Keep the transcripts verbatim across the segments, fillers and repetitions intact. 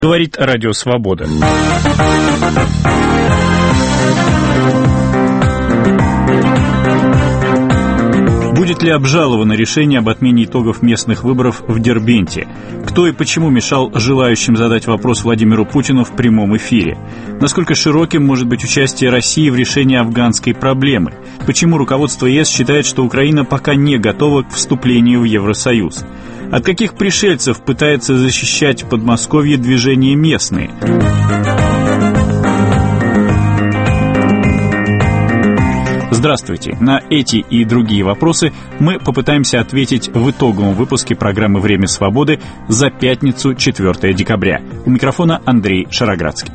Говорит Радио Свобода. Будет ли обжаловано решение об отмене итогов местных выборов в Дербенте? Кто и почему мешал желающим задать вопрос Владимиру Путину в прямом эфире? Насколько широким может быть участие России в решении афганской проблемы? Почему руководство ЕС считает, что Украина пока не готова к вступлению в Евросоюз? От каких пришельцев пытается защищать Подмосковье движение местные? Здравствуйте. На эти и другие вопросы мы попытаемся ответить в итоговом выпуске программы «Время свободы» за пятницу, четвёртого декабря. У микрофона Андрей Шароградский.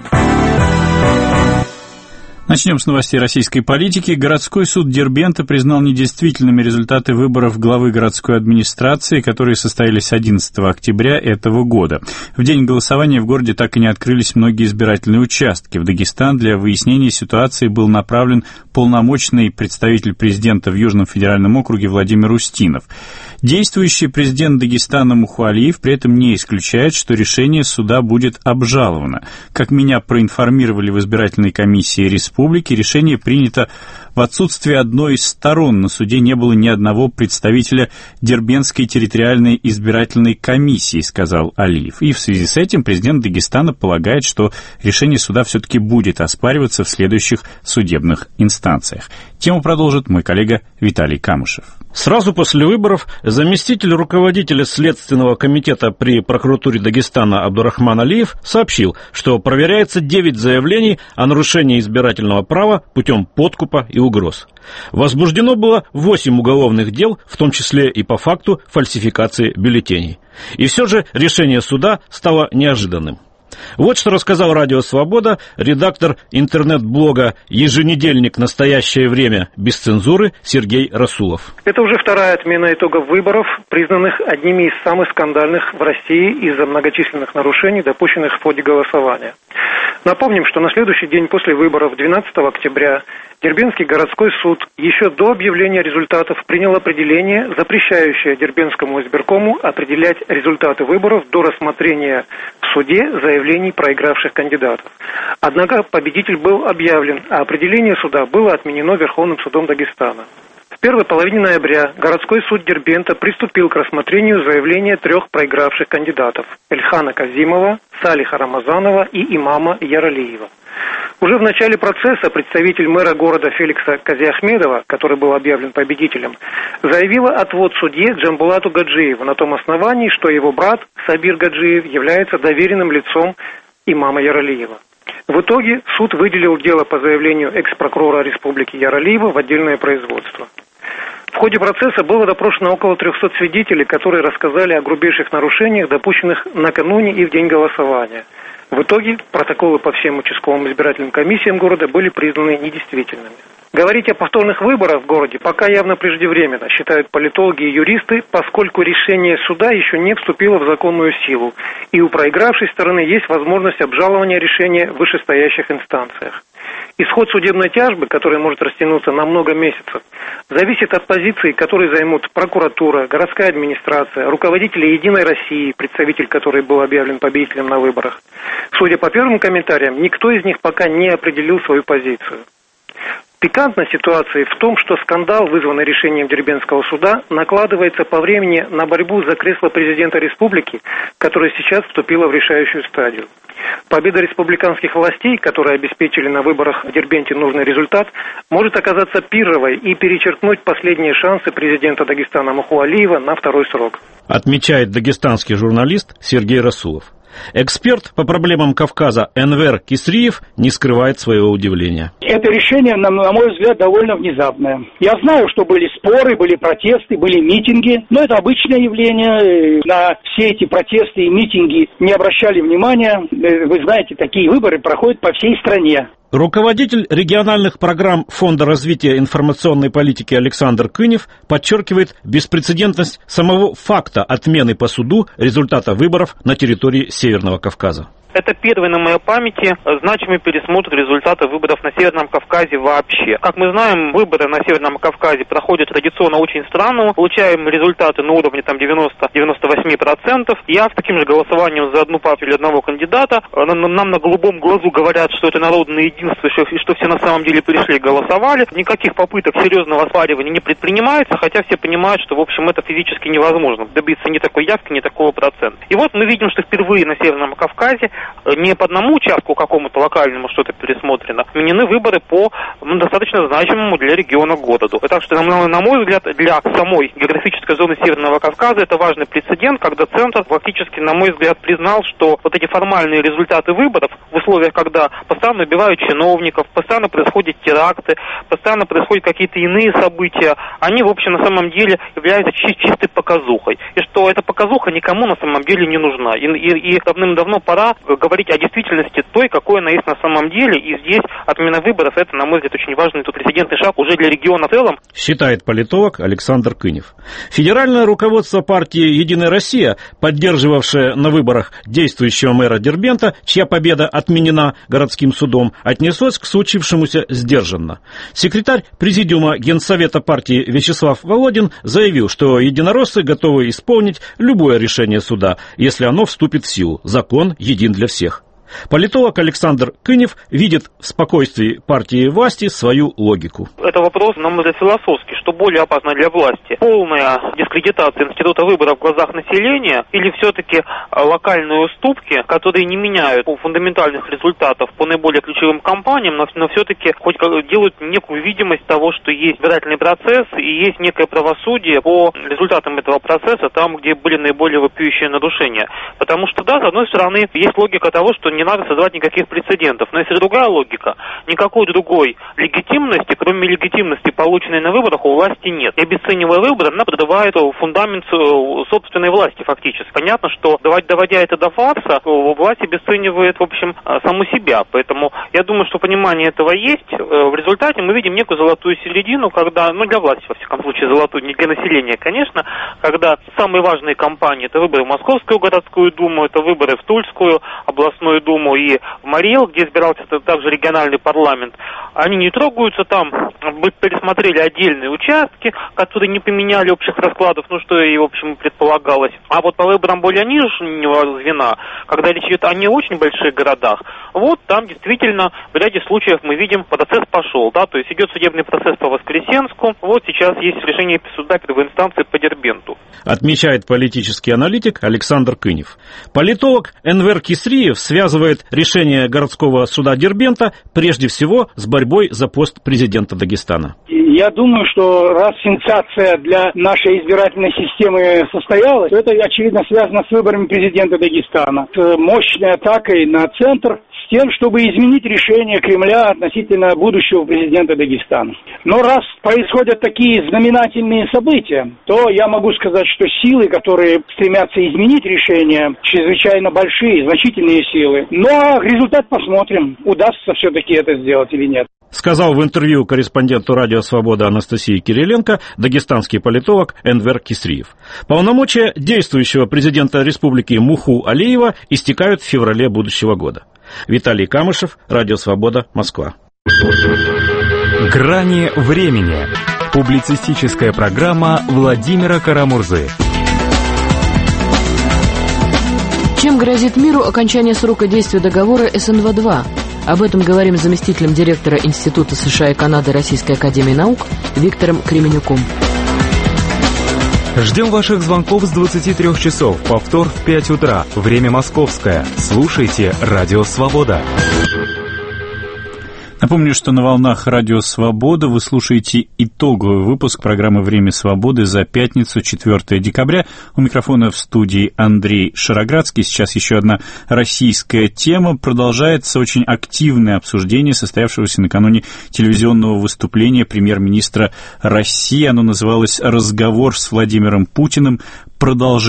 Начнем с новостей российской политики. Городской суд Дербента признал недействительными результаты выборов главы городской администрации, которые состоялись одиннадцатого октября этого года. В день голосования в городе так и не открылись многие избирательные участки. В Дагестан для выяснения ситуации был направлен полномочный представитель президента в Южном федеральном округе Владимир Устинов. Действующий президент Дагестана Мухуалиев при этом не исключает, что решение суда будет обжаловано. Как меня проинформировали в избирательной комиссии республики, решение принято в отсутствие одной из сторон. На суде не было ни одного представителя Дербентской территориальной избирательной комиссии, сказал Алиев. И в связи с этим президент Дагестана полагает, что решение суда все-таки будет оспариваться в следующих судебных инстанциях. Тему продолжит мой коллега Виталий Камышев. Сразу после выборов заместитель руководителя Следственного комитета при прокуратуре Дагестана Абдурахман Алиев сообщил, что проверяется девять заявлений о нарушении избирательного права путем подкупа и угроз. Возбуждено было восемь уголовных дел, в том числе и по факту фальсификации бюллетеней. И все же решение суда стало неожиданным. Вот что рассказал Радио Свобода редактор интернет-блога «Еженедельник. Настоящее время. Без цензуры» Сергей Расулов. Это уже вторая отмена итогов выборов, признанных одними из самых скандальных в России из-за многочисленных нарушений, допущенных в ходе голосования. Напомним, что на следующий день после выборов, двенадцатого октября, Дербентский городской суд еще до объявления результатов принял определение, запрещающее Дербентскому избиркому определять результаты выборов до рассмотрения в суде заявлений проигравших кандидатов. Однако победитель был объявлен, а определение суда было отменено Верховным судом Дагестана. В первой половине ноября городской суд Дербента приступил к рассмотрению заявления трех проигравших кандидатов – Эльхана Казимова, Салиха Рамазанова и имама Яралиева. Уже в начале процесса представитель мэра города Феликса Казиахмедова, который был объявлен победителем, заявила отвод судье Джамбулату Гаджиеву на том основании, что его брат Сабир Гаджиев является доверенным лицом имама Яралиева. В итоге суд выделил дело по заявлению экс-прокурора республики Яралиева в отдельное производство. В ходе процесса было допрошено около трехсот свидетелей, которые рассказали о грубейших нарушениях, допущенных накануне и в день голосования. В итоге протоколы по всем участковым избирательным комиссиям города были признаны недействительными. Говорить о повторных выборах в городе пока явно преждевременно, считают политологи и юристы, поскольку решение суда еще не вступило в законную силу, и у проигравшей стороны есть возможность обжалования решения в вышестоящих инстанциях. Исход судебной тяжбы, которая может растянуться на много месяцев, зависит от позиции, которые займут прокуратура, городская администрация, руководители «Единой России», представитель которой был объявлен победителем на выборах. Судя по первым комментариям, никто из них пока не определил свою позицию. Пикантность ситуации в том, что скандал, вызванный решением Дербентского суда, накладывается по времени на борьбу за кресло президента республики, которая сейчас вступила в решающую стадию. Победа республиканских властей, которые обеспечили на выборах в Дербенте нужный результат, может оказаться пирровой и перечеркнуть последние шансы президента Дагестана Мухуалиева на второй срок. Отмечает дагестанский журналист Сергей Расулов. Эксперт по проблемам Кавказа Энвер Кисриев не скрывает своего удивления. Это решение, на, на мой взгляд, довольно внезапное. Я знаю, что были споры, были протесты, были митинги, но это обычное явление. На все эти протесты и митинги не обращали внимания. Вы знаете, такие выборы проходят по всей стране. Руководитель региональных программ Фонда развития информационной политики Александр Кынев подчеркивает беспрецедентность самого факта отмены по суду результата выборов на территории Северного Кавказа. Это первый на моей памяти значимый пересмотр результатов выборов на Северном Кавказе вообще. Как мы знаем, выборы на Северном Кавказе проходят традиционно очень странно. Получаем результаты на уровне там девяносто - девяносто восемь процентов. Я с таким же голосованием за одну партию или одного кандидата. Нам на голубом глазу говорят, что это народное единство, и что все на самом деле пришли и голосовали. Никаких попыток серьезного оспаривания не предпринимается, хотя все понимают, что, в общем, это физически невозможно. Добиться ни такой явки, ни такого процента. И вот мы видим, что впервые на Северном Кавказе не по одному участку какому-то локальному что-то пересмотрено, отменены выборы по ну, достаточно значимому для региона городу. Так что, на, на мой взгляд, для самой географической зоны Северного Кавказа это важный прецедент, когда Центр фактически, на мой взгляд, признал, что вот эти формальные результаты выборов в условиях, когда постоянно убивают чиновников, постоянно происходят теракты, постоянно происходят какие-то иные события, они, в общем, на самом деле являются чи- чистой показухой. И что эта показуха никому на самом деле не нужна. И, и, и давным-давно пора говорить о действительности той, какой она есть на самом деле. И здесь отмена выборов – это, на мой взгляд, очень важный тут прецедентный шаг уже для региона в целом. Считает политолог Александр Кынев. Федеральное руководство партии «Единая Россия», поддерживавшее на выборах действующего мэра Дербента, чья победа отменена городским судом, отнеслось к случившемуся сдержанно. Секретарь президиума Генсовета партии Вячеслав Володин заявил, что единороссы готовы исполнить любое решение суда, если оно вступит в силу. Закон един для всех. Политолог Александр Кынев видит в спокойствии партии и власти свою логику. Это вопрос, на мой взгляд, философский. Что более опасно для власти? Полная дискредитация института выборов в глазах населения или все-таки локальные уступки, которые не меняют фундаментальных результатов по наиболее ключевым кампаниям, но, но все-таки хоть делают некую видимость того, что есть избирательный процесс и есть некое правосудие по результатам этого процесса там, где были наиболее вопиющие нарушения. Потому что, да, с одной стороны, есть логика того, что не надо создавать никаких прецедентов. Но если другая логика, никакой другой легитимности, кроме легитимности, полученной на выборах, у власти нет. И обесценивая выборы, она подрывает фундамент собственной власти фактически. Понятно, что доводя это до фарса, власть обесценивает, в общем, саму себя. Поэтому я думаю, что понимание этого есть. В результате мы видим некую золотую середину, когда, ну для власти, во всяком случае, золотую, не для населения, конечно, когда самые важные кампании, это выборы в Московскую городскую думу, это выборы в Тульскую областную думу и в Мариэл, где избирался также региональный парламент, они не трогаются там, пересмотрели отдельные участки, которые не поменяли общих раскладов, ну что и, в общем, предполагалось. А вот по выборам более нижнего звена, когда речь идет о не очень больших городах, вот там действительно в ряде случаев мы видим, процесс пошел, да, то есть идет судебный процесс по Воскресенску, вот сейчас есть решение суда первой инстанции по Дербенту. Отмечает политический аналитик Александр Кынев. Политолог Энвер Кисриев связывает решение городского суда Дербента прежде всего с борьбой за пост президента Дагестана. Я думаю, что раз сенсация для нашей избирательной системы состоялась, то это, очевидно, связано с выборами президента Дагестана, с мощной атакой на центр, с тем, чтобы изменить решение Кремля относительно будущего президента Дагестана. Но раз происходят такие знаменательные события, то я могу сказать, что силы, которые стремятся изменить решение, чрезвычайно большие, значительные силы. Но результат посмотрим, удастся все-таки это сделать или нет. Сказал в интервью корреспонденту «Радио Свобода» Анастасии Кириленко дагестанский политолог Энвер Кисриев. Полномочия действующего президента республики Муху Алиева истекают в феврале будущего года. Виталий Камышев, Радио Свобода, Москва. «Грани времени». Публицистическая программа Владимира Карамурзы. Чем грозит миру окончание срока действия договора эс эн вэ два? Об этом говорим с заместителем директора Института США и Канады Российской академии наук Виктором Кременюком. Ждем ваших звонков с двадцати трёх часов. Повтор в пять утра. Время московское. Слушайте «Радио Свобода». Напомню, что на волнах «Радио Свобода» вы слушаете итоговый выпуск программы «Время свободы» за пятницу, четвёртого декабря. У микрофона в студии Андрей Шароградский. Сейчас еще одна российская тема. Продолжается очень активное обсуждение состоявшегося накануне телевизионного выступления премьер-министра России. Оно называлось «Разговор с Владимиром Путиным. Продолжение».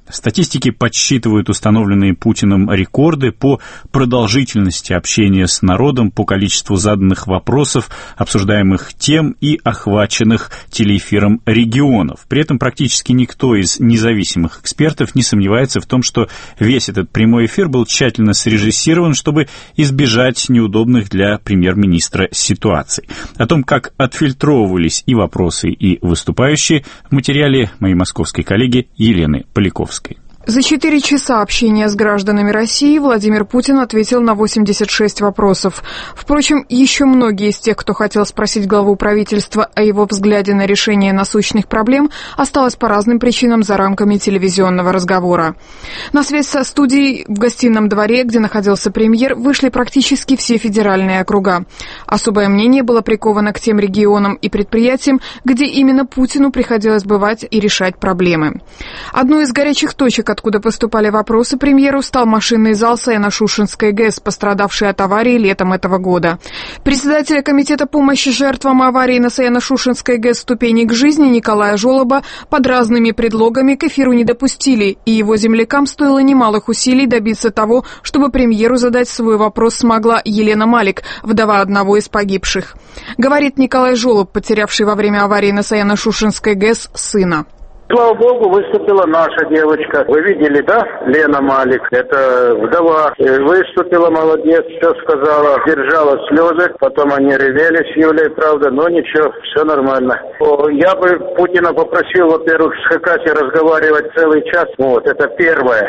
Статистики подсчитывают установленные Путиным рекорды по продолжительности общения с народом, по количеству заданных вопросов, обсуждаемых тем и охваченных телеэфиром регионов. При этом практически никто из независимых экспертов не сомневается в том, что весь этот прямой эфир был тщательно срежиссирован, чтобы избежать неудобных для премьер-министра ситуаций. О том, как отфильтровывались и вопросы, и выступающие, в материале моей московской коллеги Елены Поляковской. За четыре часа общения с гражданами России Владимир Путин ответил на восемьдесят шесть вопросов. Впрочем, еще многие из тех, кто хотел спросить главу правительства о его взгляде на решение насущных проблем, осталось по разным причинам за рамками телевизионного разговора. На связь со студией в гостином дворе, где находился премьер, вышли практически все федеральные округа. Особое мнение было приковано к тем регионам и предприятиям, где именно Путину приходилось бывать и решать проблемы. Одной из горячих точек, откуда поступали вопросы премьеру, стал машинный зал Саяно-Шушенской ГЭС, пострадавший от аварии летом этого года. Председателя Комитета помощи жертвам аварии на Саяно-Шушенской ГЭС «Ступени к жизни» Николая Жолоба под разными предлогами к эфиру не допустили, и его землякам стоило немалых усилий добиться того, чтобы премьеру задать свой вопрос смогла Елена Малик, вдова одного из погибших. Говорит Николай Жолоб, потерявший во время аварии на Саяно-Шушенской ГЭС сына. Слава богу, выступила наша девочка. Вы видели, да? Лена Малик. Это вдова. Выступила, молодец, все сказала. Держала слезы. Потом они ревели с Юлей, правда. Но ничего, все нормально. Я бы Путина попросил, во-первых, с Хакасией разговаривать целый час. Вот, это первое.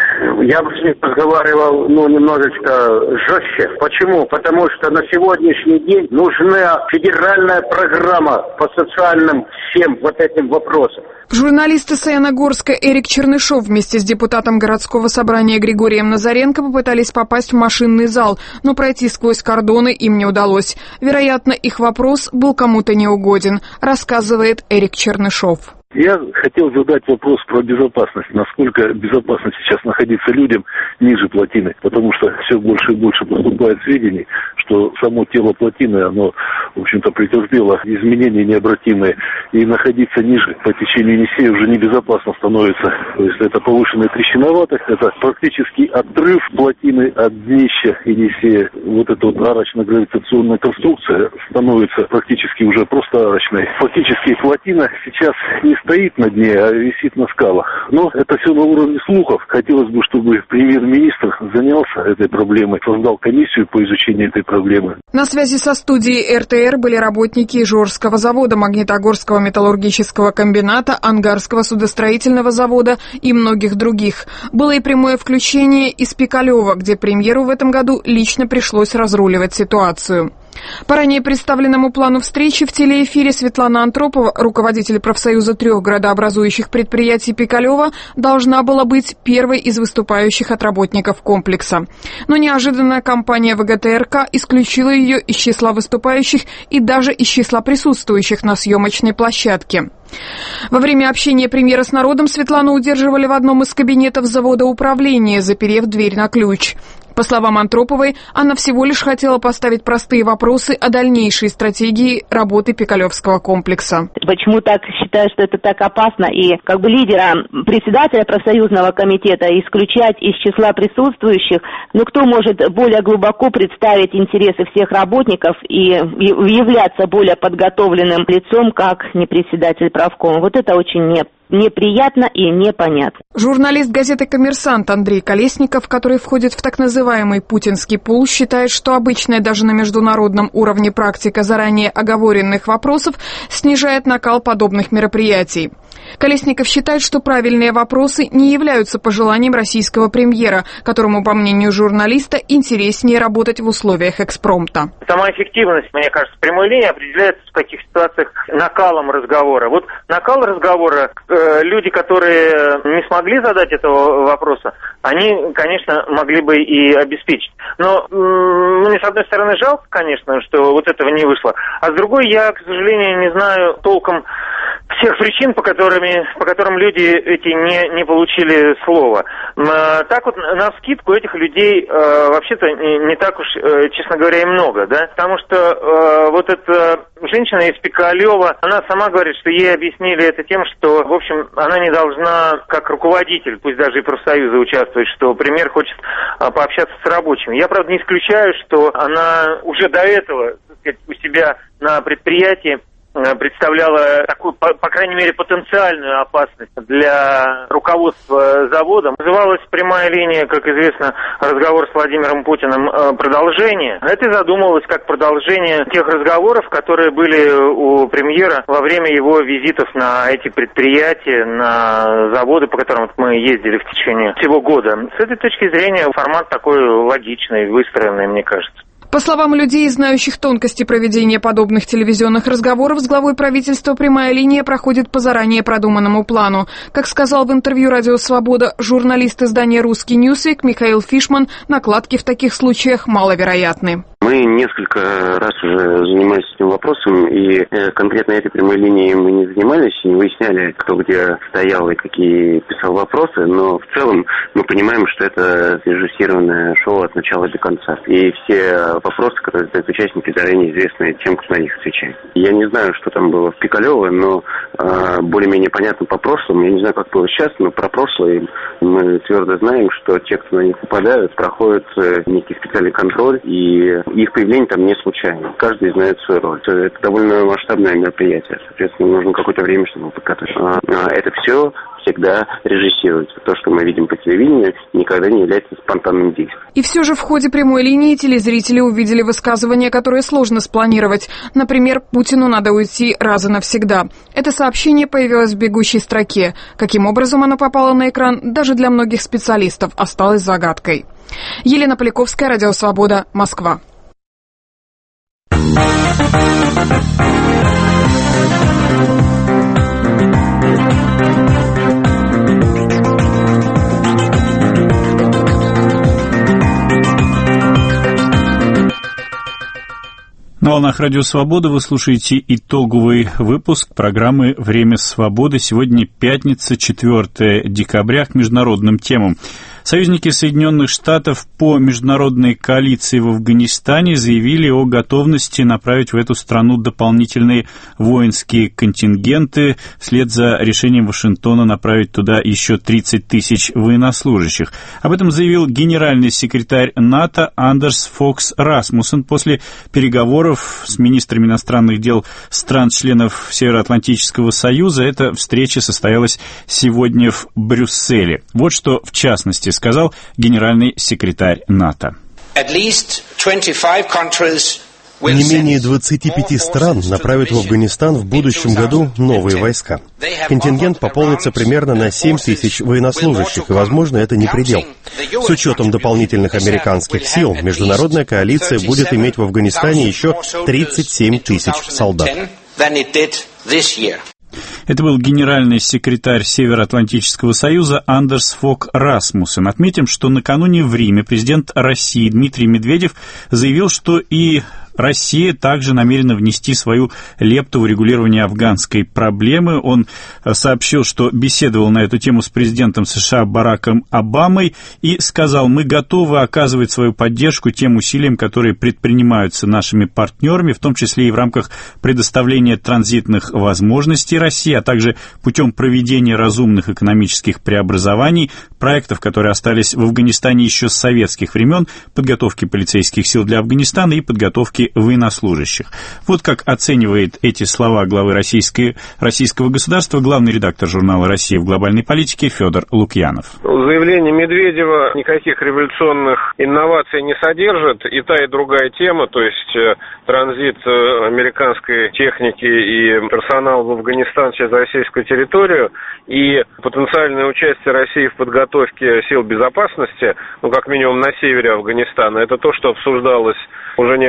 Я бы с ним разговаривал, ну, немножечко жестче. Почему? Потому что на сегодняшний день нужна федеральная программа по социальным всем вот этим вопросам. Журналист из Саяногорска Эрик Чернышов вместе с депутатом городского собрания Григорием Назаренко попытались попасть в машинный зал, но пройти сквозь кордоны им не удалось. Вероятно, их вопрос был кому-то неугоден, рассказывает Эрик Чернышов. Я хотел задать вопрос про безопасность. Насколько безопасно сейчас находиться людям ниже плотины? Потому что все больше и больше поступает сведений, что само тело плотины, оно, в общем-то, претерпело изменения необратимые. И находиться ниже по течению Енисея уже небезопасно становится. То есть это повышенная трещиноватость, это практически отрыв плотины от днища Енисея. Вот эта вот арочно-гравитационная конструкция становится практически уже просто арочной. Фактически плотина сейчас не стоит на дне, а висит на скалах. Но это все на уровне слухов. Хотелось бы, чтобы премьер-министр занялся этой проблемой, создал комиссию по изучению этой проблемы. На связи со студией эр тэ эр были работники Ижорского завода, Магнитогорского металлургического комбината, Ангарского судостроительного завода и многих других. Было и прямое включение из Пикалева, где премьеру в этом году лично пришлось разруливать ситуацию. По ранее представленному плану встречи в телеэфире Светлана Антропова, руководитель профсоюза трех градообразующих предприятий Пикалева, должна была быть первой из выступающих от работников комплекса. Но неожиданно компания вэ гэ тэ эр ка исключила ее из числа выступающих и даже из числа присутствующих на съемочной площадке. Во время общения премьера с народом Светлану удерживали в одном из кабинетов завода управления, заперев дверь на ключ. По словам Антроповой, она всего лишь хотела поставить простые вопросы о дальнейшей стратегии работы Пикалевского комплекса. Почему так считаю, что это так опасно? И как бы лидера, председателя профсоюзного комитета исключать из числа присутствующих, ну кто может более глубоко представить интересы всех работников и являться более подготовленным лицом, как не председатель правкома? Вот это очень неприятно. Неприятно и непонятно. Журналист газеты «Коммерсант» Андрей Колесников, который входит в так называемый путинский пул, считает, что обычная даже на международном уровне практика заранее оговоренных вопросов снижает накал подобных мероприятий. Колесников считает, что правильные вопросы не являются пожеланием российского премьера, которому, по мнению журналиста, интереснее работать в условиях экспромта. Сама эффективность, мне кажется, прямой линии определяется в таких ситуациях накалом разговора. Вот накал разговора, э, люди, которые не смогли задать этого вопроса, они, конечно, могли бы и обеспечить. Но ну, мне, с одной стороны, жалко, конечно, что вот этого не вышло. А с другой, я, к сожалению, не знаю толком всех причин, по, которыми, по которым люди эти не, не получили слова. Так вот, навскидку этих людей э, вообще-то не, не так уж, э, честно говоря, и много, да, потому что э, вот эта женщина из Пикалева, она сама говорит, что ей объяснили это тем, что, в общем, она не должна, как руководитель, пусть даже и профсоюза участвовать, что премьер хочет э, пообщаться с рабочими. Я, правда, не исключаю, что она уже до этого, так сказать, у себя на предприятии представляла такую, по, по крайней мере, потенциальную опасность для руководства заводом. Называлась прямая линия, как известно, разговор с Владимиром Путиным продолжение. Это задумывалось как продолжение тех разговоров, которые были у премьера во время его визитов на эти предприятия, на заводы, по которым мы ездили в течение всего года. С этой точки зрения формат такой логичный, выстроенный, мне кажется. По словам людей, знающих тонкости проведения подобных телевизионных разговоров с главой правительства, прямая линия проходит по заранее продуманному плану. Как сказал в интервью «Радио Свобода» журналист издания «Русский Ньюсвик» Михаил Фишман, накладки в таких случаях маловероятны. Мы несколько раз уже занимались этим вопросом, и конкретно этой прямой линией мы не занимались, не выясняли, кто где стоял и какие писал вопросы, но в целом мы понимаем, что это срежиссированное шоу от начала до конца. И все вопросы, которые задают участники, заранее известны тем, кто на них отвечает. Я не знаю, что там было в Пикалево, но э, более-менее понятно по прошлому. Я не знаю, как было сейчас, но про прошлое мы твердо знаем, что те, кто на них попадают, проходят э, некий специальный контроль, и их появление там не случайно. Каждый знает свою роль. Это довольно масштабное мероприятие. Соответственно, нужно какое-то время, чтобы подготовить. А, а это все всегда режиссируется. То, что мы видим по телевидению, никогда не является спонтанным действием. И все же в ходе прямой линии телезрители увидели высказывания, которые сложно спланировать. Например, Путину надо уйти раз и навсегда. Это сообщение появилось в бегущей строке. Каким образом оно попало на экран, даже для многих специалистов осталось загадкой. Елена Поляковская, Радио Свобода, Москва. На волнах Радио Свобода вы слушаете итоговый выпуск программы «Время свободы». Сегодня пятница, четвёртое декабря, к международным темам. Союзники Соединенных Штатов по международной коалиции в Афганистане заявили о готовности направить в эту страну дополнительные воинские контингенты вслед за решением Вашингтона направить туда еще тридцать тысяч военнослужащих. Об этом заявил генеральный секретарь НАТО Андерс Фокс Расмуссен после переговоров с министрами иностранных дел стран-членов Североатлантического Союза. Эта встреча состоялась сегодня в Брюсселе. Вот что в частности сказал генеральный секретарь НАТО. Не менее двадцати пяти стран направят в Афганистан в будущем году новые войска. Контингент пополнится примерно на семь тысяч военнослужащих, и, возможно, это не предел. С учетом дополнительных американских сил, международная коалиция будет иметь в Афганистане еще тридцать семь тысяч солдат. Это был генеральный секретарь Североатлантического Союза Андерс Фок Расмуссен. Отметим, что накануне в Риме президент России Дмитрий Медведев заявил, что и Россия также намерена внести свою лепту в регулирование афганской проблемы. Он сообщил, что беседовал на эту тему с президентом США Бараком Обамой и сказал: мы готовы оказывать свою поддержку тем усилиям, которые предпринимаются нашими партнерами, в том числе и в рамках предоставления транзитных возможностей России, а также путем проведения разумных экономических преобразований, проектов, которые остались в Афганистане еще с советских времен, подготовки полицейских сил для Афганистана и подготовки военнослужащих. Вот как оценивает эти слова главы российской, российского государства главный редактор журнала «Россия в глобальной политике» Федор Лукьянов. Заявление Медведева никаких революционных инноваций не содержит. И та, и другая тема, то есть транзит американской техники и персонала в Афганистан через российскую территорию и потенциальное участие России в подготовке сил безопасности, ну, как минимум на севере Афганистана, это то, что обсуждалось уже некоторое время.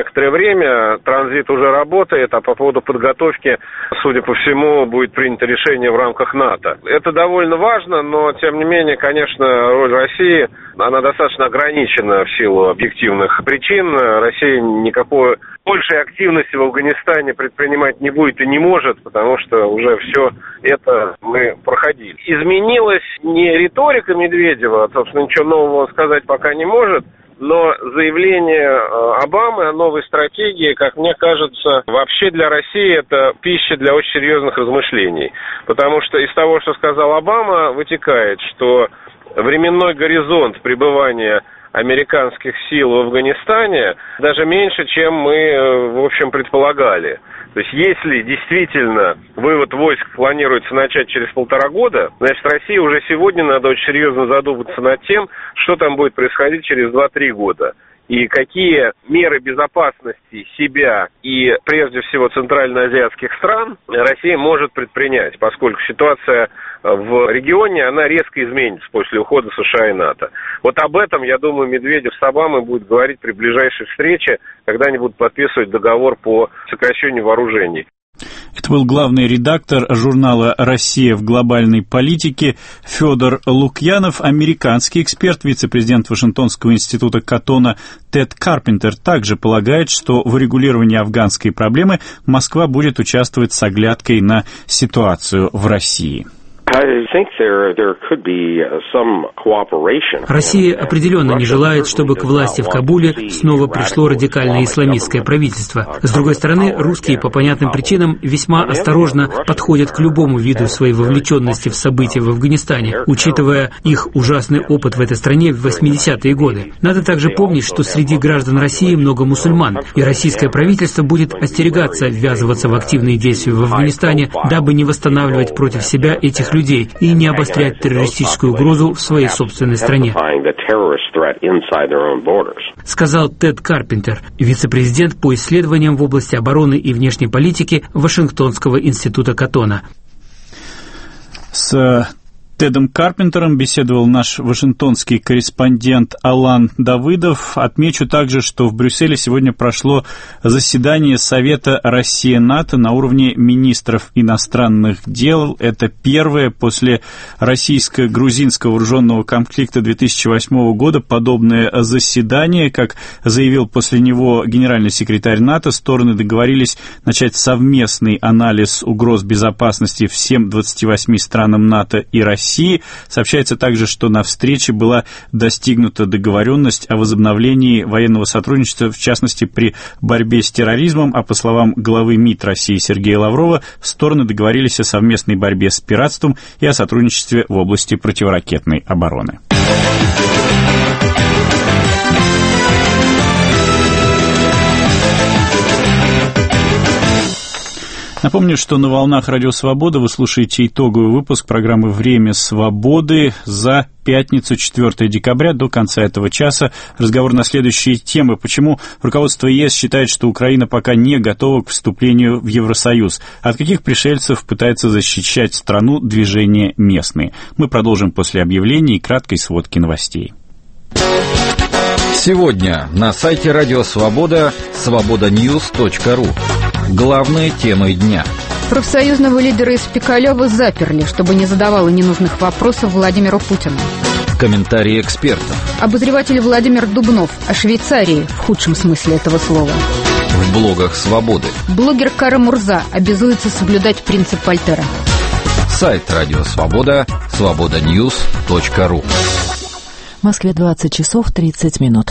время, транзит уже работает, а по поводу подготовки, судя по всему, будет принято решение в рамках НАТО. Это довольно важно, но, тем не менее, конечно, роль России, она достаточно ограничена в силу объективных причин. Россия никакой большей активности в Афганистане предпринимать не будет и не может, потому что уже все это мы проходили. Изменилась не риторика Медведева, собственно, ничего нового он сказать пока не может, но заявление Обамы о новой стратегии, как мне кажется, вообще для России это пища для очень серьезных размышлений. Потому что из того, что сказал Обама, вытекает, что временной горизонт пребывания американских сил в Афганистане даже меньше, чем мы, в общем, предполагали. То есть, если действительно вывод войск планируется начать через полтора года, значит, России уже сегодня надо очень серьезно задуматься над тем, что там будет происходить через два-три года. И какие меры безопасности себя и, прежде всего, центральноазиатских стран Россия может предпринять, поскольку ситуация в регионе, она резко изменится после ухода США и НАТО. Вот об этом, я думаю, Медведев с Обамой будет говорить при ближайшей встрече, когда они будут подписывать договор по сокращению вооружений. Это был главный редактор журнала «Россия в глобальной политике» Федор Лукьянов. Американский эксперт, вице-президент Вашингтонского института Каттона Тед Карпентер также полагает, что в урегулировании афганской проблемы Москва будет участвовать с оглядкой на ситуацию в России. Россия определенно не желает, чтобы к власти в Кабуле снова пришло радикальное исламистское правительство. С другой стороны, русские по понятным причинам весьма осторожно подходят к любому виду своей вовлеченности в события в Афганистане, учитывая их ужасный опыт в этой стране в восьмидесятые годы. Надо также помнить, что среди граждан России много мусульман, и российское правительство будет остерегаться ввязываться в активные действия в Афганистане, дабы не восстанавливать против себя этих людей и не обострять террористическую угрозу в своей собственной стране, сказал Тед Карпентер, вице-президент по исследованиям в области обороны и внешней политики Вашингтонского института Каттона. С Тедом Карпентером беседовал наш вашингтонский корреспондент Алан Давыдов. Отмечу также, что в Брюсселе сегодня прошло заседание Совета Россия-НАТО на уровне министров иностранных дел. Это первое после российско-грузинского вооруженного конфликта две тысячи восьмого года подобное заседание. Как заявил после него генеральный секретарь НАТО, стороны договорились начать совместный анализ угроз безопасности всем двадцати восьми странам НАТО и России. Сообщается также, что на встрече была достигнута договоренность о возобновлении военного сотрудничества, в частности, при борьбе с терроризмом, а по словам главы МИД России Сергея Лаврова, стороны договорились о совместной борьбе с пиратством и о сотрудничестве в области противоракетной обороны. Напомню, что на волнах Радио Свобода вы слушаете итоговый выпуск программы «Время свободы» за пятницу, четвёртого декабря. До конца этого часа разговор на следующие темы. Почему руководство ЕС считает, что Украина пока не готова к вступлению в Евросоюз? От каких пришельцев пытается защищать страну движение местные? Мы продолжим после объявлений и краткой сводки новостей. Сегодня на сайте Радио Свобода свобода ньюс точка ру. Главные темы дня. Профсоюзного лидера из Пикалева заперли, чтобы не задавало ненужных вопросов Владимиру Путину. Комментарии экспертов. Обозреватель Владимир Дубнов о Швейцарии в худшем смысле этого слова. В блогах Свободы. Блогер Кара Мурза обязуется соблюдать принцип Вольтера. Сайт Радио Свобода свобода ньюс точка ру. В Москве двадцать часов тридцать минут.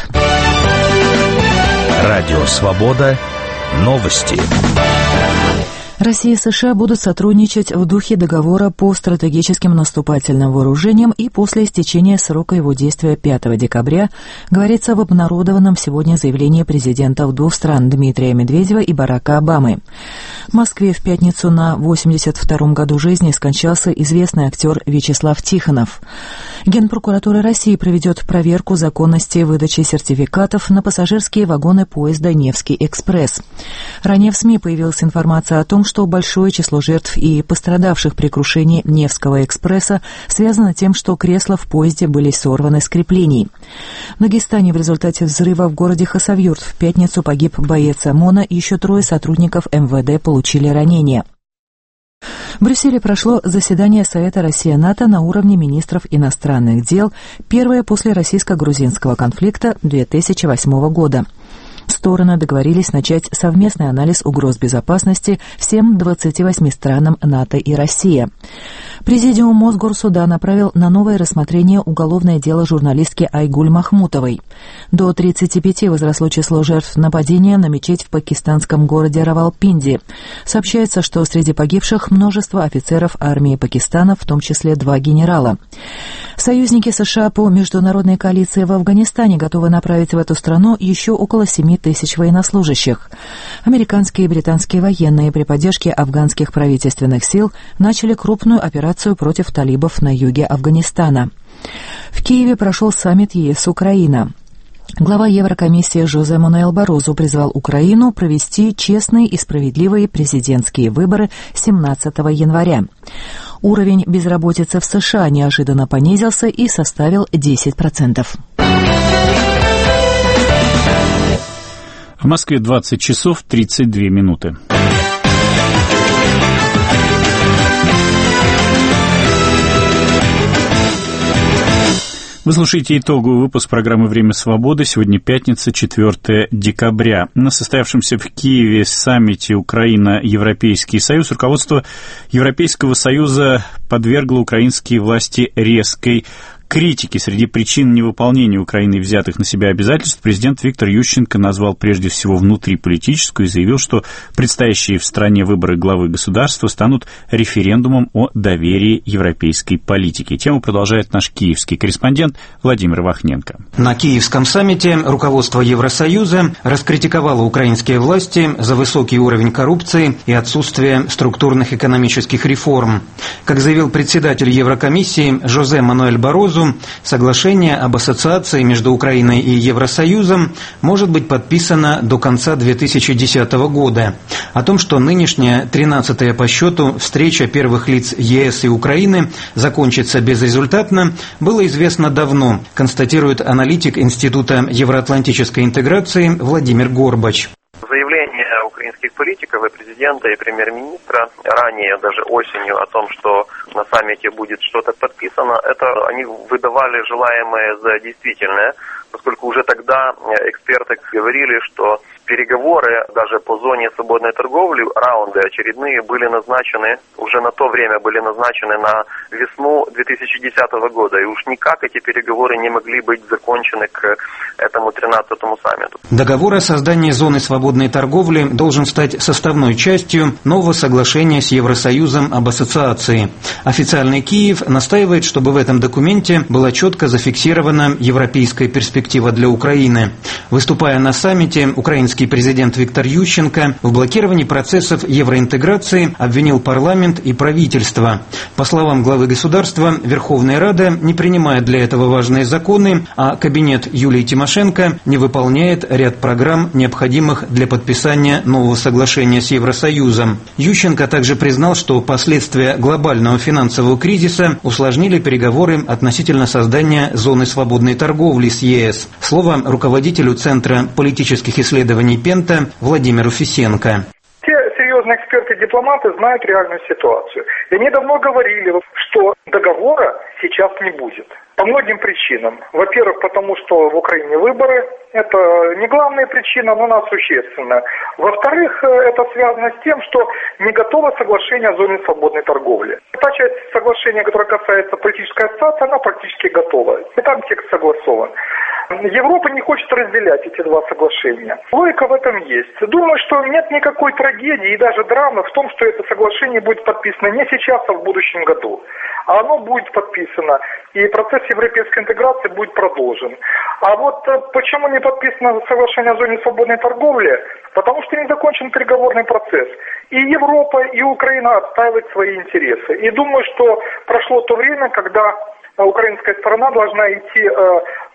Радио Свобода. Новости. Россия и США будут сотрудничать в духе договора по стратегическим наступательным вооружениям и после истечения срока его действия пятого декабря, говорится в обнародованном сегодня заявлении президентов двух стран Дмитрия Медведева и Барака Обамы. В Москве в пятницу на восемьдесят втором году жизни скончался известный актер Вячеслав Тихонов. Генпрокуратура России проведет проверку законности выдачи сертификатов на пассажирские вагоны поезда «Невский экспресс». Ранее в СМИ появилась информация о том, что что большое число жертв и пострадавших при крушении Невского экспресса связано с тем, что кресла в поезде были сорваны с креплений. В Дагестане в результате взрыва в городе Хасавюрт в пятницу погиб боец ОМОНа, и еще трое сотрудников эм вэ дэ получили ранения. В Брюсселе прошло заседание Совета Россия-НАТО на уровне министров иностранных дел, первое после российско-грузинского конфликта две тысячи восьмого года. Стороны договорились начать совместный анализ угроз безопасности всем двадцати восьми странам НАТО и России. Президиум Мосгорсуда направил на новое рассмотрение уголовное дело журналистки Айгуль Махмутовой. До тридцати пяти возросло число жертв нападения на мечеть в пакистанском городе Равалпинди. Сообщается, что среди погибших множество офицеров армии Пакистана, в том числе два генерала. Союзники США по международной коалиции в Афганистане готовы направить в эту страну еще около семи тысяч военнослужащих. Американские и британские военные при поддержке афганских правительственных сил начали крупную операцию против талибов на юге Афганистана. В Киеве прошел саммит е эс-Украина. Глава Еврокомиссии Жозе Мануэль Барозу призвал Украину провести честные и справедливые президентские выборы семнадцатого января. Уровень безработицы в США неожиданно понизился и составил десять процентов. В Москве двадцать часов тридцать две минуты. Вы слушаете итоговый выпуск программы «Время свободы». Сегодня пятница, четвёртого декабря. На состоявшемся в Киеве саммите Украина-Европейский Союз руководство Европейского Союза подвергло украинские власти резкой критики. Среди причин невыполнения Украиной взятых на себя обязательств президент Виктор Ющенко назвал прежде всего внутриполитическую и заявил, что предстоящие в стране выборы главы государства станут референдумом о доверии европейской политике. Тему продолжает наш киевский корреспондент Владимир Вахненко. На Киевском саммите руководство Евросоюза раскритиковало украинские власти за высокий уровень коррупции и отсутствие структурных экономических реформ. Как заявил председатель Еврокомиссии Жозе Мануэль Барозу, соглашение об ассоциации между Украиной и Евросоюзом может быть подписано до конца две тысячи десятого года. О том, что нынешняя тринадцатая по счету встреча первых лиц е эс и Украины закончится безрезультатно, было известно давно, констатирует аналитик Института евроатлантической интеграции Владимир Горбач. Заявление украинских политиков и президента, и премьер-министра ранее, даже осенью, о том, что на саммите будет что-то подписано, это они выдавали желаемое за действительное, поскольку уже тогда эксперты говорили, что переговоры даже по зоне свободной торговли, раунды очередные, были назначены, уже на то время были назначены на весну две тысячи десятого года. И уж никак эти переговоры не могли быть закончены к этому тринадцатому саммиту. Договор о создании зоны свободной торговли должен стать составной частью нового соглашения с Евросоюзом об ассоциации. Официальный Киев настаивает, чтобы в этом документе была четко зафиксирована европейская перспектива для Украины. Выступая на саммите, украинский президент Виктор Ющенко в блокировании процессов евроинтеграции обвинил парламент и правительство. По словам главы государства, Верховная Рада не принимает для этого важные законы, а кабинет Юлии Тимошенко не выполняет ряд программ, необходимых для подписания нового соглашения с Евросоюзом. Ющенко также признал, что последствия глобального финансового кризиса усложнили переговоры относительно создания зоны свободной торговли с е эс. Слово руководителю Центра политических исследований Пента Владимиру Фисенко. Те серьезные эксперты и дипломаты знают реальную ситуацию. И они давно говорили, что договора сейчас не будет. По многим причинам. Во-первых, потому что в Украине выборы. Это не главная причина, но она существенная. Во-вторых, это связано с тем, что не готово соглашение о зоне свободной торговли. Та часть соглашения, которая касается политической ассоциации, она практически готова. И там текст согласован. Европа не хочет разделять эти два соглашения. Логика в этом есть. Думаю, что нет никакой трагедии и даже драмы в том, что это соглашение будет подписано не сейчас, а в будущем году. А оно будет подписано, и процесс европейской интеграции будет продолжен. А вот почему не подписано соглашение о зоне свободной торговли? Потому что не закончен переговорный процесс. И Европа, и Украина отстаивают свои интересы. И думаю, что прошло то время, когда украинская сторона должна идти э,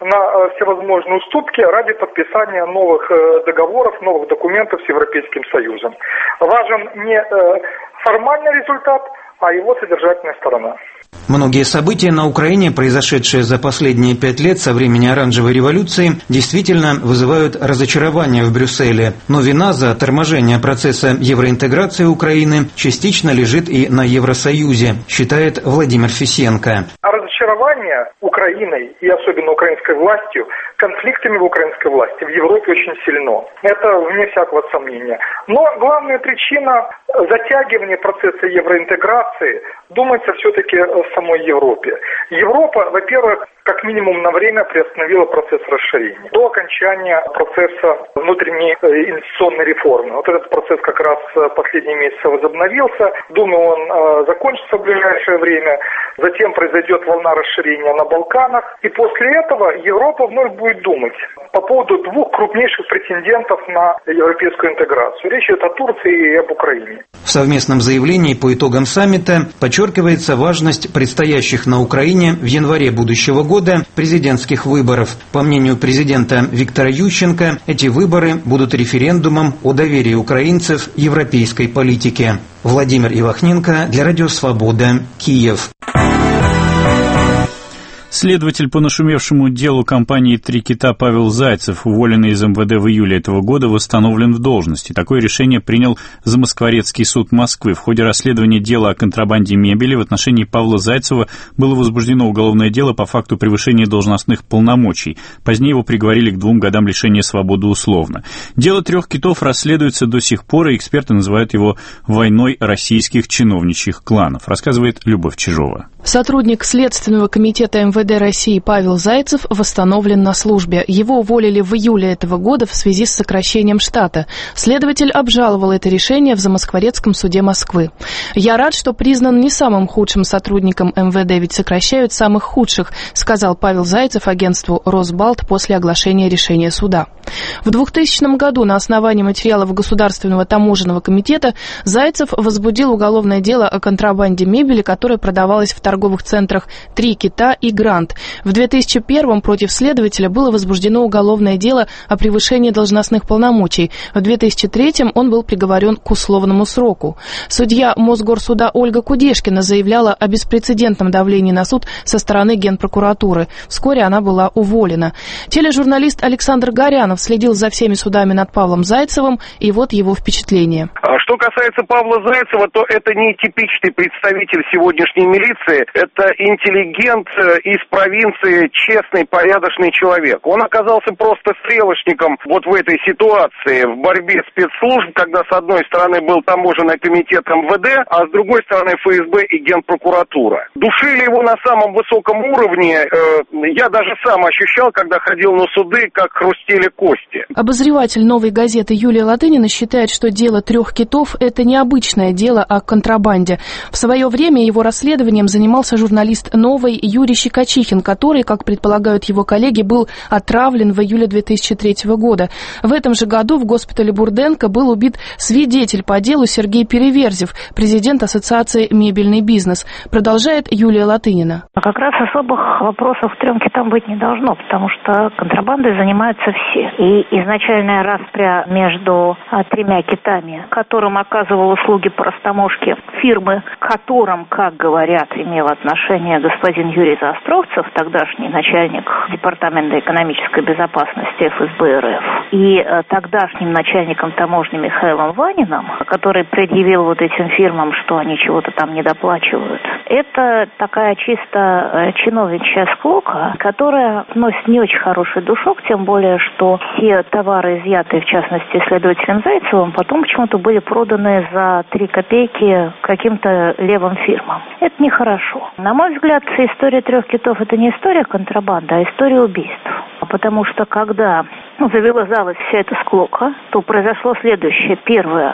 на всевозможные уступки ради подписания новых договоров, новых документов с Европейским Союзом. Важен не формальный результат, а его содержательная сторона. Многие события на Украине, произошедшие за последние пять лет со времени Оранжевой революции, действительно вызывают разочарование в Брюсселе. Но вина за торможение процесса евроинтеграции Украины частично лежит и на Евросоюзе, считает Владимир Фисенко. А разочарование Украиной и особенно украинской властью, конфликтами в украинской власти в Европе очень сильно. Это вне всякого сомнения. Но главная причина затягивания процесса евроинтеграции, думается, все-таки в самой Европе. Европа, во-первых, как минимум на время приостановила процесс расширения до окончания процесса внутренней инвестиционной реформы. Вот этот процесс как раз последние месяцы возобновился. Думаю, он закончится в ближайшее время. Затем произойдет волна расширения на Балканах. И после этого Европа вновь будет думать по поводу двух крупнейших претендентов на европейскую интеграцию. Речь идет о Турции и об Украине. В совместном заявлении по итогам саммита подчеркивается важность предстоящих на Украине в январе будущего года президентских выборов. По мнению президента Виктора Ющенко, эти выборы будут референдумом о доверии украинцев европейской политике. Владимир Ивахненко для Радио Свобода, Киев. Следователь по нашумевшему делу компании «Три кита» Павел Зайцев, уволенный из эм вэ дэ в июле этого года, восстановлен в должности. Такое решение принял Замоскворецкий суд Москвы. В ходе расследования дела о контрабанде мебели в отношении Павла Зайцева было возбуждено уголовное дело по факту превышения должностных полномочий. Позднее его приговорили к двум годам лишения свободы условно. Дело трех китов расследуется до сих пор, и эксперты называют его войной российских чиновничьих кланов, рассказывает Любовь Чижова. Сотрудник Следственного комитета эм вэ дэ России Павел Зайцев восстановлен на службе. Его уволили в июле этого года в связи с сокращением штата. Следователь обжаловал это решение в Замоскворецком суде Москвы. «Я рад, что признан не самым худшим сотрудником эм вэ дэ, ведь сокращают самых худших», сказал Павел Зайцев агентству «Росбалт» после оглашения решения суда. В двухтысячном году на основании материалов Государственного таможенного комитета Зайцев возбудил уголовное дело о контрабанде мебели, которая продавалась в торговых центрах «Три кита» и «Грант». В две тысячи первом против следователя было возбуждено уголовное дело о превышении должностных полномочий. В две тысячи третьем он был приговорен к условному сроку. Судья Мосгорсуда Ольга Кудешкина заявляла о беспрецедентном давлении на суд со стороны Генпрокуратуры. Вскоре она была уволена. Тележурналист Александр Горянов следил за всеми судами над Павлом Зайцевым, и вот его впечатление. Что касается Павла Зайцева, то это не типичный представитель сегодняшней милиции, это интеллигент из провинции, честный, порядочный человек. Он оказался просто стрелочником вот в этой ситуации, в борьбе спецслужб, когда с одной стороны был таможенный комитет эм вэ дэ, а с другой стороны эф эс бэ и Генпрокуратура. Душили его на самом высоком уровне. Я даже сам ощущал, когда ходил на суды, как хрустели кости. Обозреватель «Новой газеты» Юлия Латынина считает, что дело трех китов – это необычное дело о контрабанде. В свое время его расследованием занимался журналист «Новой» Юрий Щекочихин, который, как предполагают его коллеги, был отравлен в июле две тысячи третьего года. В этом же году в госпитале Бурденко был убит свидетель по делу Сергей Переверзев, президент Ассоциации «Мебельный бизнес». Продолжает Юлия Латынина. Как раз особых вопросов к трем китам быть не должно, потому что контрабандой занимаются все. И изначальная распря между а, тремя китами, которым оказывал услуги по растаможке фирмы, к которым, как говорят, имел отношение господин Юрий Заостровцев, тогдашний начальник Департамента экономической безопасности эф эс бэ эр эф, и а, тогдашним начальником таможни Михаилом Ваниным, который предъявил вот этим фирмам, что они чего-то там недоплачивают. Это такая чисто а, чиновничья склока, которая носит не очень хороший душок, тем более, что все товары, изъятые, в частности, следователем Зайцевым, потом почему-то были проданы за три копейки каким-то левым фирмам. Это нехорошо. На мой взгляд, история трех китов – это не история контрабанды, а история убийств. Потому что когда ну, завязалась вся эта склока, то произошло следующее. Первое.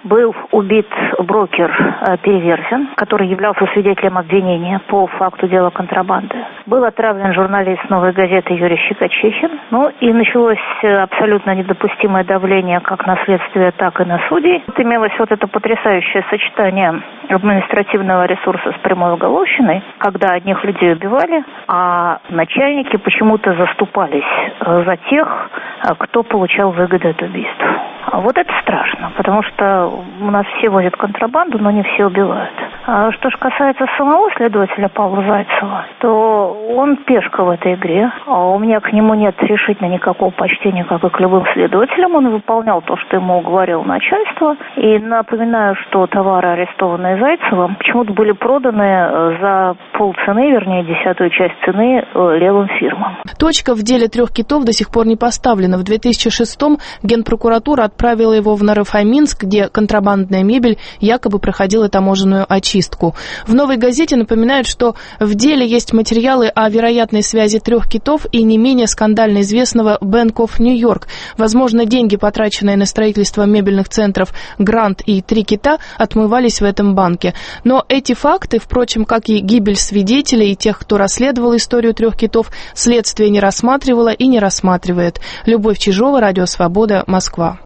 был убит брокер Переверзин, который являлся свидетелем обвинения по факту дела контрабанды. Был отравлен журналист «Новой газеты» Юрий Щекочихин. Ну и началось абсолютно недопустимое давление как на следствие, так и на судей. Тут имелось вот это потрясающее сочетание административного ресурса с прямой уголовщиной, когда одних людей убивали, а начальники почему-то заступались за тех, кто получал выгоды от убийства. Вот это страшно, потому что у нас все возят контрабанду, но не все убивают. А что же касается самого следователя Павла Зайцева, то он пешка в этой игре, а у меня к нему нет решительно никакого почтения, как и к любым следователям. Он выполнял то, что ему говорило начальство. И напоминаю, что товары, арестованные Зайцевым, почему-то были проданы за полцены, вернее, десятую часть цены левым фирмам. Точка в деле трех китов до сих пор не поставлена. В две тысячи шестом Генпрокуратура отправила его в Нарафаминск, где контрабандная мебель якобы проходила таможенную очистку. В «Новой газете» напоминают, что в деле есть материалы о вероятной связи трех китов и не менее скандально известного Bank of New York. Возможно, деньги, потраченные на строительство мебельных центров «Грант» и «Три кита», отмывались в этом банке. Но эти факты, впрочем, как и гибель свидетелей и тех, кто расследовал историю трех китов, следствие не рассматривало и не рассматривает. Любовь Чижова, Радио Свобода, Москва.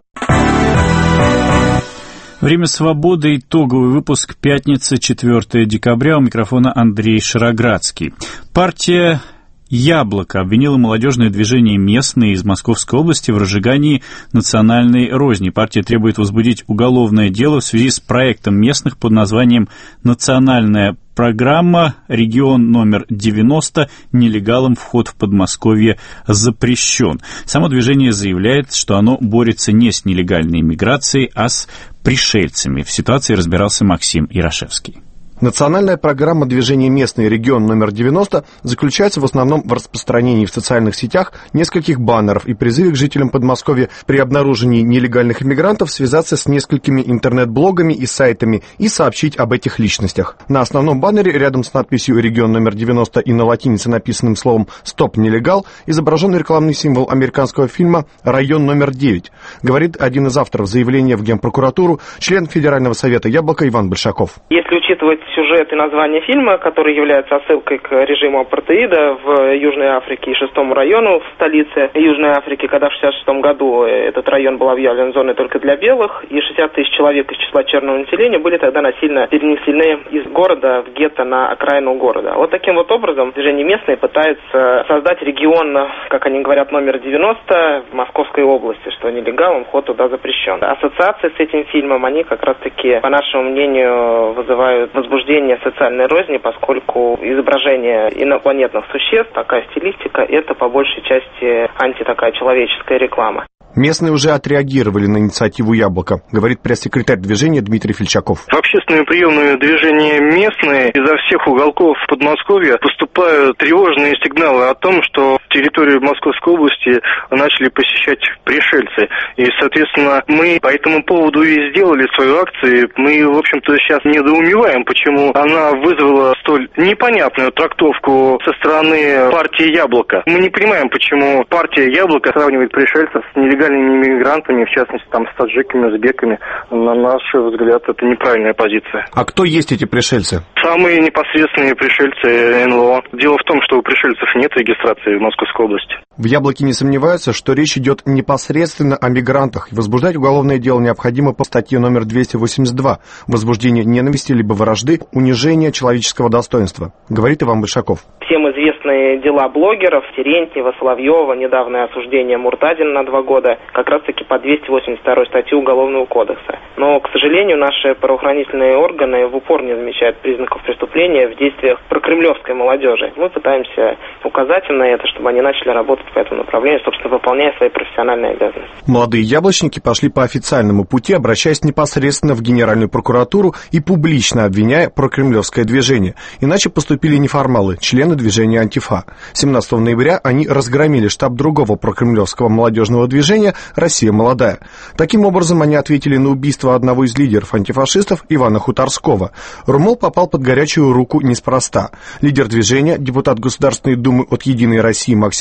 Время свободы. Итоговый выпуск. Пятница, четвёртого декабря. У микрофона Андрей Шароградский. Партия «Яблоко» обвинила молодежное движение «Местные» из Московской области в разжигании национальной розни. Партия требует возбудить уголовное дело в связи с проектом местных под названием «Национальная программа. Регион номер девяносто. Нелегалам вход в Подмосковье запрещен». Само движение заявляет, что оно борется не с нелегальной миграцией, а с пришельцами. В ситуации разбирался Максим Ярошевский. Национальная программа движения «Местный регион номер девяносто» заключается в основном в распространении в социальных сетях нескольких баннеров и призыве к жителям Подмосковья при обнаружении нелегальных иммигрантов связаться с несколькими интернет-блогами и сайтами и сообщить об этих личностях. На основном баннере рядом с надписью «Регион номер девяносто» и на латинице написанным словом «Стоп, нелегал» изображен рекламный символ американского фильма «Район номер девять», говорит один из авторов заявления в Генпрокуратуру, член Федерального совета «Яблоко» Иван Большаков. Если учитывать сюжет и название фильма, который является отсылкой к режиму апартеида в Южной Африке и шестому району в столице Южной Африки, когда в шестьдесят шестом году этот район был объявлен зоной только для белых, и шестьдесят тысяч человек из числа черного населения были тогда насильно перенесены из города в гетто на окраину города. Вот таким вот образом движение «Местные» пытается создать регион, как они говорят, номер девяносто в Московской области, что нелегалам вход туда запрещен. Ассоциации с этим фильмом, они как раз-таки, по нашему мнению, вызывают возбуждение социальной розни, поскольку изображение инопланетных существ, такая стилистика, это по большей части анти-такая человеческая реклама. Местные уже отреагировали на инициативу «Яблоко», говорит пресс-секретарь движения Дмитрий Фельчаков. В общественное приемное движение «Местные» изо всех уголков Подмосковья поступают тревожные сигналы о том, что территорию Московской области начали посещать пришельцы. И, соответственно, мы по этому поводу и сделали свою акцию. Мы, в общем-то, сейчас недоумеваем, почему она вызвала столь непонятную трактовку со стороны партии «Яблоко». Мы не понимаем, почему партия «Яблоко» сравнивает пришельцев с нелегальными иммигрантами, в частности, там, с таджиками, узбеками. На наш взгляд, это неправильная позиция. А кто есть эти пришельцы? Самые непосредственные пришельцы эн эл о. Дело в том, что у пришельцев нет регистрации в Московской области. В «Яблоке» не сомневаются, что речь идет непосредственно о мигрантах. Возбуждать уголовное дело необходимо по статье номер двести восемьдесят два «Возбуждение ненависти либо вражды, унижение человеческого достоинства», говорит Иван Большаков. Всем известные дела блогеров Терентьева, Соловьева, недавнее осуждение Муртазина на два года, как раз-таки по двести восемьдесят второй статье Уголовного кодекса. Но, к сожалению, наши правоохранительные органы в упор не замечают признаков преступления в действиях прокремлевской молодежи. Мы пытаемся указать им на это, чтобы они начали работать по этому направлению, собственно, выполняя свои профессиональные обязанности. Молодые яблочники пошли по официальному пути, обращаясь непосредственно в Генеральную прокуратуру и публично обвиняя прокремлевское движение. Иначе поступили неформалы, члены движения «Антифа». семнадцатого ноября они разгромили штаб другого прокремлевского молодежного движения «Россия молодая». Таким образом, они ответили на убийство одного из лидеров антифашистов Ивана Хуторского. Румол попал под горячую руку неспроста. Лидер движения, депутат Государственной Думы от «Единой России» Максим Мищенко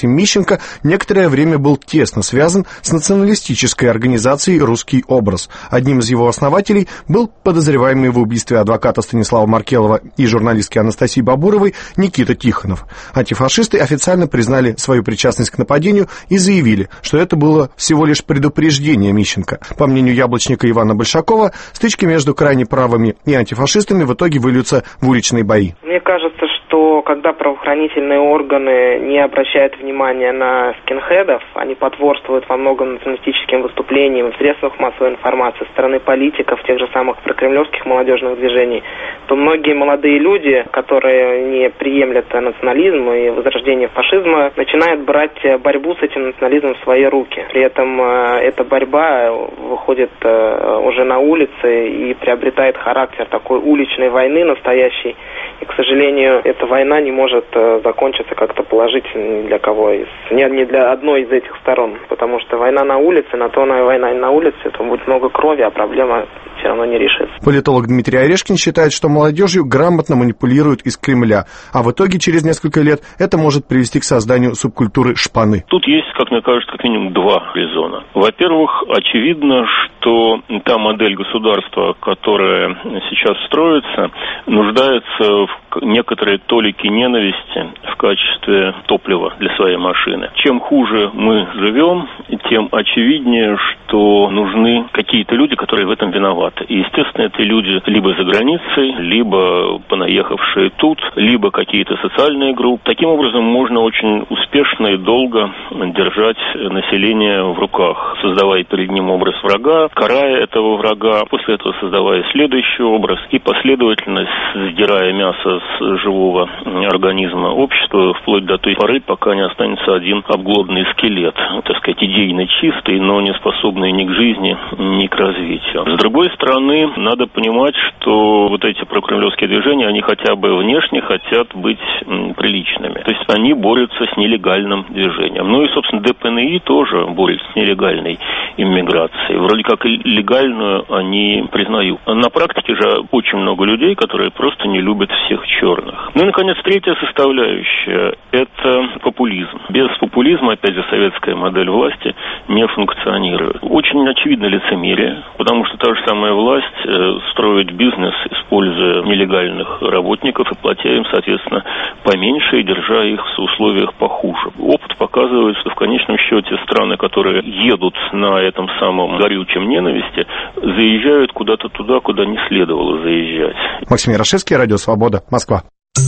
Мищенко некоторое время был тесно связан с националистической организацией «Русский образ». Одним из его основателей был подозреваемый в убийстве адвоката Станислава Маркелова и журналистки Анастасии Бабуровой Никита Тихонов. Антифашисты официально признали свою причастность к нападению и заявили, что это было всего лишь предупреждение Мищенко. По мнению яблочника Ивана Большакова, стычки между крайне правыми и антифашистами в итоге выльются в уличные бои. Мне кажется, что когда правоохранительные органы не обращают внимания на скинхедов, они потворствуют во многом националистическим выступлениям в средствах массовой информации со стороны политиков, тех же самых прокремлевских молодежных движений, то многие молодые люди, которые не приемлят национализм и возрождение фашизма, начинают брать борьбу с этим национализмом в свои руки. При этом эта борьба выходит уже на улицы и приобретает характер такой уличной войны настоящей. И, к сожалению, эта война не может закончиться как-то положительно ни для кого из, не, не для одной из этих сторон, потому что война на улице, на то она война на улице, там будет много крови, а проблема все равно не решится. Политолог Дмитрий Орешкин считает, что молодежью грамотно манипулируют из Кремля, а в итоге через несколько лет это может привести к созданию субкультуры шпаны. Тут есть, как мне кажется, как минимум два резона. Во-первых, очевидно, что та модель государства, которая сейчас строится, нуждается в некоторой толике ненависти в качестве топлива для своей машины. Чем хуже мы живем, тем очевиднее, что нужны какие-то люди, которые в этом виноваты. И, естественно, это люди либо за границей, либо понаехавшие тут, либо какие-то социальные группы. Таким образом, можно очень успешно и долго держать население в руках, создавая перед ним образ врага, карая этого врага, после этого создавая следующий образ и последовательность, сдирая мясо с живого организма общества, вплоть до той поры, пока не останется один обглоданный скелет, так сказать, идейно чистый, но не способный ни к жизни, ни к развитию. С другой стороны, надо понимать, что вот эти прокремлевские движения, они хотя бы внешне хотят быть м, приличными. То есть они борются с нелегальным движением. Ну и, собственно, ДПНИ тоже борются с нелегальной иммиграцией. Вроде как легальную они признают. На практике же очень много людей, которые просто не любят всех черных. Ну и, наконец, третья составляющая – это популизм. Без популизма, опять же, советская модель власти не функционирует. Очень очевидно лицемерие, потому что та же самая власть э, строит бизнес, используя нелегальных работников и платя им, соответственно, поменьше и держа их в условиях похуже. Опыт показывает, что в конечном счете страны, которые едут на этом самом горючем ненависти, заезжают куда-то туда, куда не следовало заезжать. Максим Ярошевский, Радио Свобода, Москва.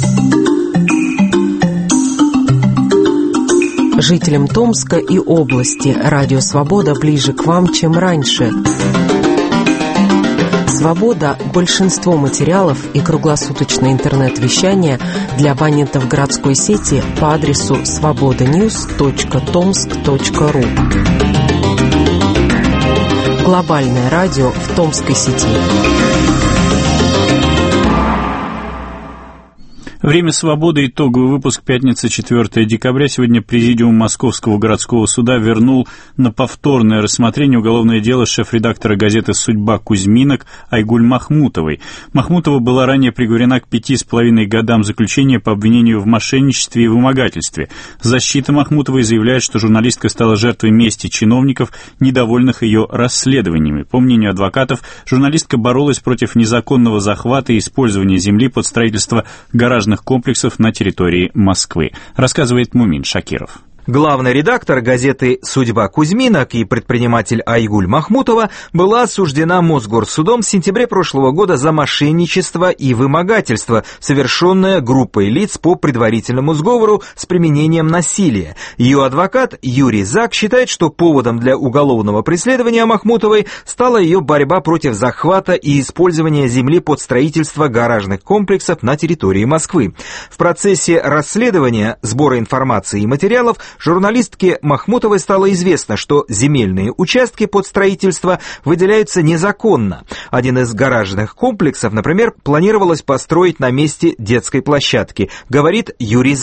Жителям Томска и области Радио Свобода ближе к вам, чем раньше. Свобода – большинство материалов и круглосуточное интернет-вещание для абонентов городской сети по адресу свобода ньюс точка томск точка ру. Глобальное радио в томской сети. Время свободы. Итоговый выпуск. Пятница, четвёртое декабря. Сегодня Президиум Московского городского суда вернул на повторное рассмотрение уголовное дело шеф-редактора газеты «Судьба» Кузьминок Айгуль Махмутовой. Махмутова была ранее приговорена к пяти с половиной годам заключения по обвинению в мошенничестве и вымогательстве. Защита Махмутовой заявляет, что журналистка стала жертвой мести чиновников, недовольных ее расследованиями. По мнению адвокатов, журналистка боролась против незаконного захвата и использования земли под строительство гаражных комплексов на территории Москвы, рассказывает Мумин Шакиров. Главный редактор газеты «Судьба» Кузьминок и предприниматель Айгуль Махмутова была осуждена Мосгорсудом в сентябре прошлого года за мошенничество и вымогательство, совершенное группой лиц по предварительному сговору с применением насилия. Ее адвокат Юрий Зак считает, что поводом для уголовного преследования Махмутовой стала ее борьба против захвата и использования земли под строительство гаражных комплексов на территории Москвы. В процессе расследования, сбора информации и материалов журналистке Махмутовой стало известно, что земельные участки под строительство выделяются незаконно. Один из гаражных комплексов, например, планировалось построить на месте детской площадки, говорит Юрий Зак.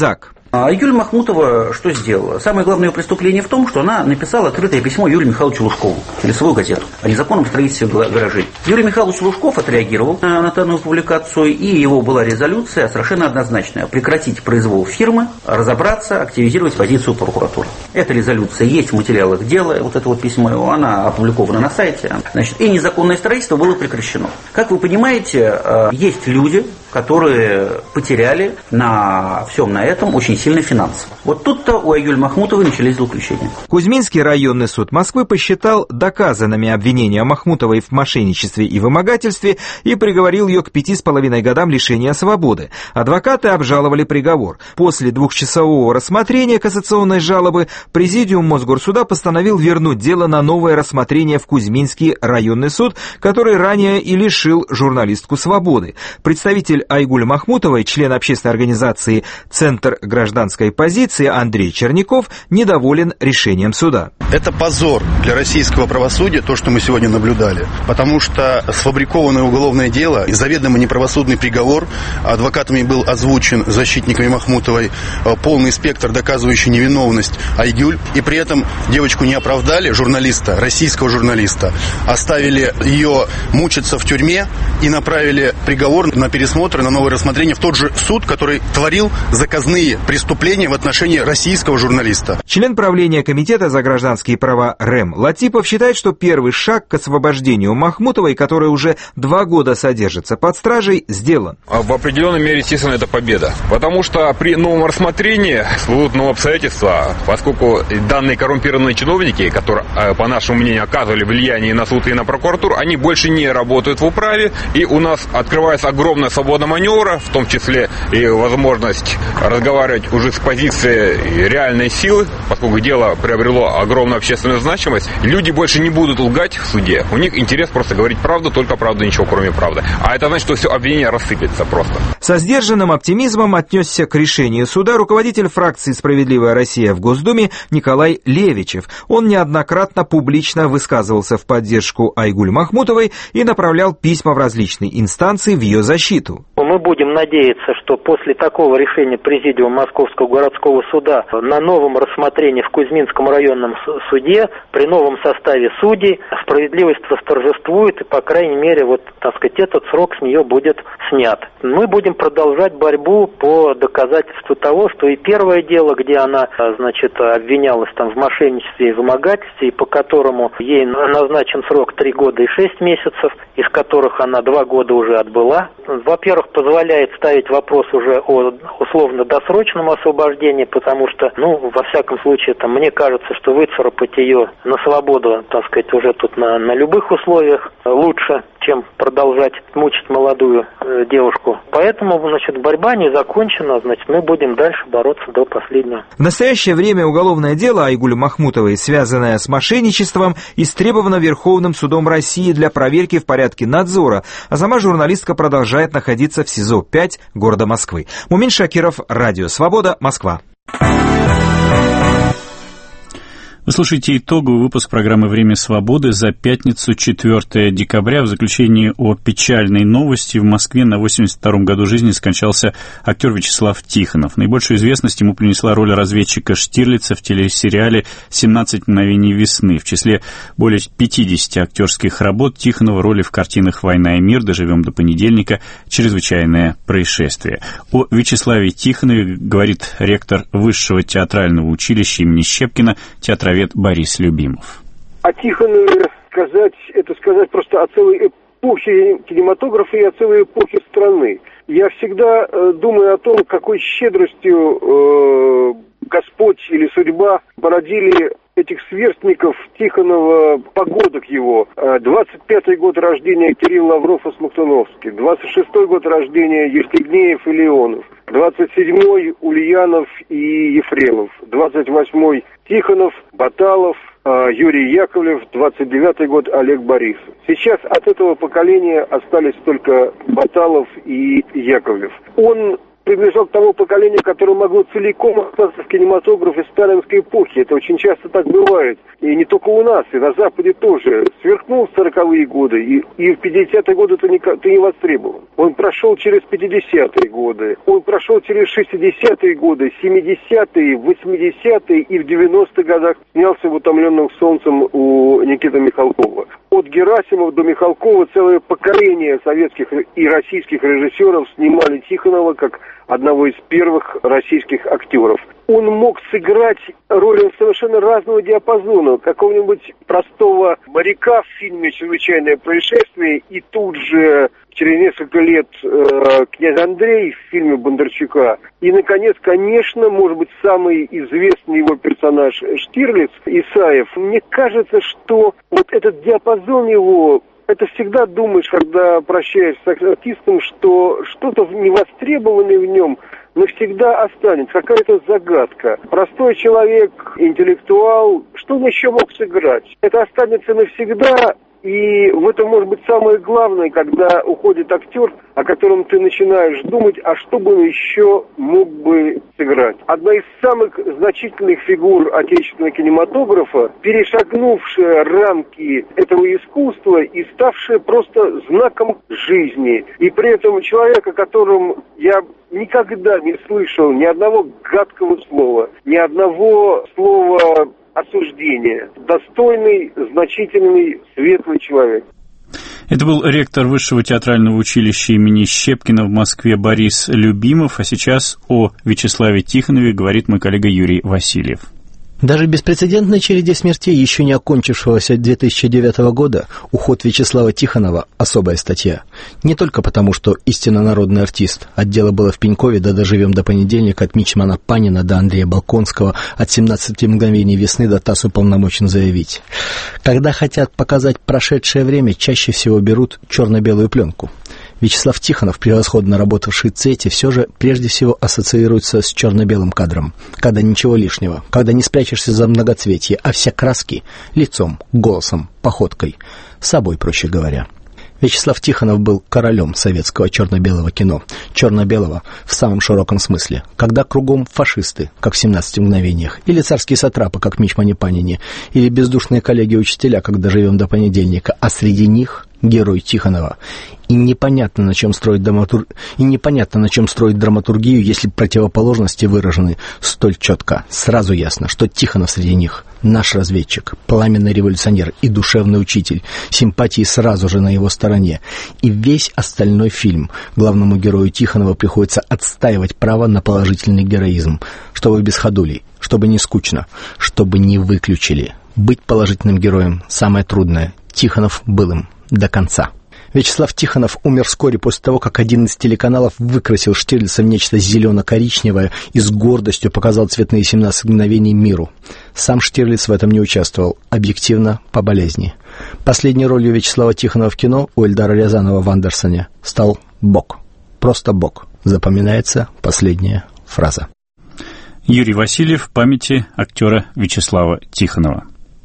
А Юлия Махмутова что сделала? Самое главное ее преступление в том, что она написала открытое письмо Юрию Михайловичу Лужкову, или свою газету, о незаконном строительстве гаражей. Юрий Михайлович Лужков отреагировал на данную публикацию, и его была резолюция совершенно однозначная: прекратить произвол фирмы, разобраться, активизировать позицию прокуратуры. Эта резолюция есть в материалах дела, вот это вот письмо, она опубликована на сайте. Значит, и незаконное строительство было прекращено. Как вы понимаете, есть люди, которые потеряли на всем на этом очень сильно финансово. Вот тут-то у Айгуль Махмутовой начались злоключения. Кузьминский районный суд Москвы посчитал доказанными обвинения Махмутовой в мошенничестве и вымогательстве и приговорил ее к пяти с половиной годам лишения свободы. Адвокаты обжаловали приговор. После двухчасового рассмотрения кассационной жалобы президиум Мосгорсуда постановил вернуть дело на новое рассмотрение в Кузьминский районный суд, который ранее и лишил журналистку свободы. Представитель Айгуль Махмутовой, член общественной организации «Центр гражданской позиции» Андрей Черняков, недоволен решением суда. Это позор для российского правосудия, то, что мы сегодня наблюдали, потому что сфабрикованное уголовное дело и заведомо неправосудный приговор, адвокатами был озвучен защитниками Махмутовой полный спектр, доказывающий невиновность Айгуль, и при этом девочку не оправдали, журналиста, российского журналиста, оставили ее мучиться в тюрьме и направили приговор на пересмотр, на новое рассмотрение в тот же суд, который творил заказные преступления в отношении российского журналиста. Член правления Комитета за гражданские права РЭМ Латипов считает, что первый шаг к освобождению Махмутовой, которая уже два года содержится под стражей, сделан. В определенной мере, естественно, это победа. Потому что при новом рассмотрении всплывут новые обстоятельства, поскольку данные коррумпированные чиновники, которые, по нашему мнению, оказывали влияние на суд и на прокуратуру, они больше не работают в управе, и у нас открывается огромная свобода маневра, в том числе и возможность разговаривать уже с позиции реальной силы, поскольку дело приобрело огромную общественную значимость. Люди больше не будут лгать в суде. У них интерес просто говорить правду, только правду, ничего кроме правды. А это значит, что все обвинение рассыпется просто. Со сдержанным оптимизмом отнесся к решению суда руководитель фракции «Справедливая Россия» в Госдуме Николай Левичев. Он неоднократно публично высказывался в поддержку Айгуль Махмутовой и направлял письма в различные инстанции в ее защиту. Мы будем надеяться, что после такого решения Президиума Московского городского суда на новом рассмотрении в Кузьминском районном суде, при новом составе судей, справедливость восторжествует, и, по крайней мере, вот, так сказать, этот срок с нее будет снят. Мы будем продолжать борьбу по доказательству того, что и первое дело, где она, значит, обвинялась там в мошенничестве и вымогательстве, и по которому ей назначен срок три года и шесть месяцев, из которых она два года уже отбыла, во-первых, позволяет ставить вопрос уже о условно-досрочном освобождении, потому что, ну, во всяком случае, там, мне кажется, что выцарапать ее на свободу, так сказать, уже тут на, на любых условиях лучше, чем продолжать мучить молодую э, девушку. Поэтому, значит, борьба не закончена, значит, мы будем дальше бороться до последнего. В настоящее время уголовное дело Айгуль Махмутовой, связанное с мошенничеством, истребовано Верховным судом России для проверки в порядке надзора, а сама журналистка продолжает находиться в СИЗО пять города Москвы. Мумин Шакиров, Радио Свобода, Москва. Вы слушаете итоговый выпуск программы «Время свободы» за пятницу, четвёртое декабря. В заключении о печальной новости: в Москве на восемьдесят втором году жизни скончался актер Вячеслав Тихонов. Наибольшую известность ему принесла роль разведчика Штирлица в телесериале «семнадцать мгновений весны». В числе более пятидесяти актерских работ Тихонова роли в картинах «Война и мир», «Доживем до понедельника», «Чрезвычайное происшествие». О Вячеславе Тихонове говорит ректор Высшего театрального училища имени Щепкина, театровед Борис Любимов. О Тихонове сказать, это сказать просто о целой эпохе кинематографа и о целой эпохе страны. Я всегда э, думаю о том, какой щедростью э, Господь или судьба породили этих сверстников Тихонова, погодок его. двадцать пятый год рождения Кирилл Лавров и Смоктуновский, двадцать шестой год рождения Евстигнеев и Леонов, двадцать седьмой Ульянов и Ефремов, двадцать восьмой Тихонов, Баталов, Юрий Яковлев, двадцать девятый год Олег Борисов. Сейчас от этого поколения остались только Баталов и Яковлев. Он принадлежал к тому поколению, которое могло целиком остаться в кинематографе сталинской эпохи. Это очень часто так бывает. И не только у нас, и на Западе тоже. Сверкнул в сороковые годы, и, и в пятидесятые годы ты не, ты не востребован. Он прошел через пятидесятые годы, он прошел через шестидесятые годы, семидесятые, восьмидесятые и в девяностых годах снялся в «Утомленном солнцем» у Никиты Михалкова. От Герасимова до Михалкова целое поколение советских и российских режиссеров снимали Тихонова как одного из первых российских актеров. Он мог сыграть роли совершенно разного диапазона. Какого-нибудь простого моряка в фильме «Чрезвычайное происшествие» и тут же через несколько лет э, князь Андрей в фильме Бондарчука. И, наконец, конечно, может быть, самый известный его персонаж Штирлиц, Исаев. Мне кажется, что вот этот диапазон его... Это всегда думаешь, когда прощаешься с артистом, что что-то невостребованное в нем навсегда останется. Какая-то загадка. Простой человек, интеллектуал, что он еще мог сыграть? Это останется навсегда. И в этом может быть самое главное, когда уходит актер, о котором ты начинаешь думать, а что бы он еще мог бы сыграть. Одна из самых значительных фигур отечественного кинематографа, перешагнувшая рамки этого искусства и ставшая просто знаком жизни. И при этом человек, о котором я никогда не слышал ни одного гадкого слова, ни одного слова осуждения. Достойный, значительный, светлый человек. Это был ректор Высшего театрального училища имени Щепкина в Москве Борис Любимов, а сейчас о Вячеславе Тихонове говорит мой коллега Юрий Васильев. Даже в беспрецедентной череде смертей еще не окончившегося две тысячи девятого года уход Вячеслава Тихонова – особая статья. Не только потому, что истинно народный артист. От дела было в Пенькове, да доживем до понедельника, от Мичмана Панина до Андрея Балконского, от семнадцати мгновений весны до ТАСС уполномочен заявить. Когда хотят показать прошедшее время, чаще всего берут черно-белую пленку. Вячеслав Тихонов, превосходно работавший в ЦЕТе, все же прежде всего ассоциируется с черно-белым кадром, когда ничего лишнего, когда не спрячешься за многоцветье, а все краски — лицом, голосом, походкой, собой, проще говоря. Вячеслав Тихонов был королем советского черно-белого кино, черно-белого в самом широком смысле, когда кругом фашисты, как в «семнадцати мгновениях», или царские сатрапы, как в Мичмане Панине, или бездушные коллеги-учителя, как «Доживем до понедельника», а среди них герой Тихонова. И непонятно, на чем строить драматур... и непонятно, на чем строить драматургию, если противоположности выражены столь четко. Сразу ясно, что Тихонов среди них наш разведчик, пламенный революционер и душевный учитель, симпатии сразу же на его стороне. И весь остальной фильм главному герою Тихонова приходится отстаивать право на положительный героизм, чтобы без ходулей, чтобы не скучно, чтобы не выключили. Быть положительным героем самое трудное. Тихонов был им до конца. Вячеслав Тихонов умер вскоре после того, как один из телеканалов выкрасил Штирлица в нечто зелено-коричневое и с гордостью показал цветные семнадцать мгновений миру. Сам Штирлиц в этом не участвовал, объективно, по болезни. Последней ролью Вячеслава Тихонова в кино у Эльдара Рязанова в «Андерсоне» стал Бог. Просто Бог. Запоминается последняя фраза. Юрий Васильев в памяти актера Вячеслава Тихонова.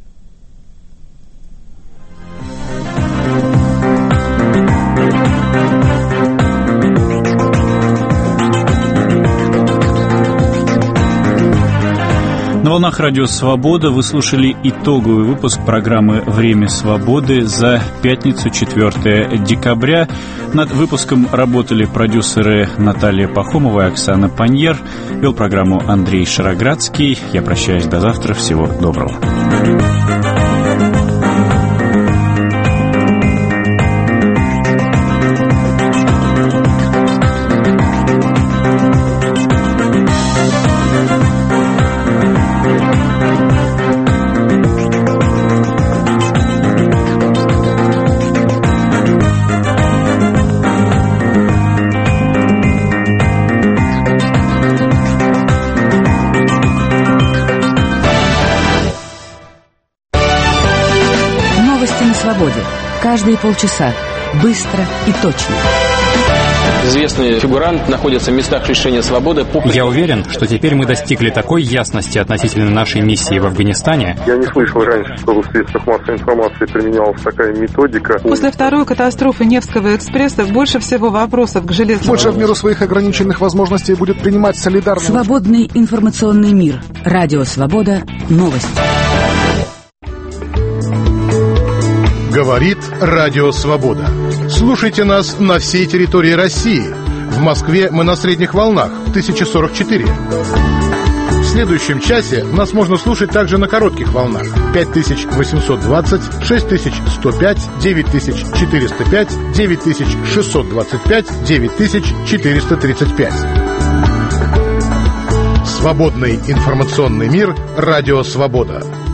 На волнах Радио Свобода вы слушали итоговый выпуск программы «Время свободы» за пятницу, четвёртого декабря. Над выпуском работали продюсеры Наталья Пахомова и Оксана Паньер. Вел программу Андрей Шароградский. Я прощаюсь до завтра. Всего доброго. Каждые полчаса. Быстро и точно. Известные фигуранты находятся в местах лишения свободы. Я уверен, что теперь мы достигли такой ясности относительно нашей миссии в Афганистане. Я не слышал раньше, что в средствах массовой информации применялась такая методика. После второй катастрофы Невского экспресса больше всего вопросов к железному. Больше в меру своих ограниченных возможностей будет принимать солидарность. Свободный информационный мир. Радио «Свобода». Новости. Говорит Радио «Свобода». Слушайте нас на всей территории России. В Москве мы на средних волнах тысяча сорок четыре. В следующем часе нас можно слушать также на коротких волнах пять тысяч восемьсот двадцать, шесть тысяч сто пять, девять тысяч четыреста пять, девять тысяч шестьсот двадцать пять, девять тысяч четыреста тридцать пять. Свободный информационный мир. Радио «Свобода».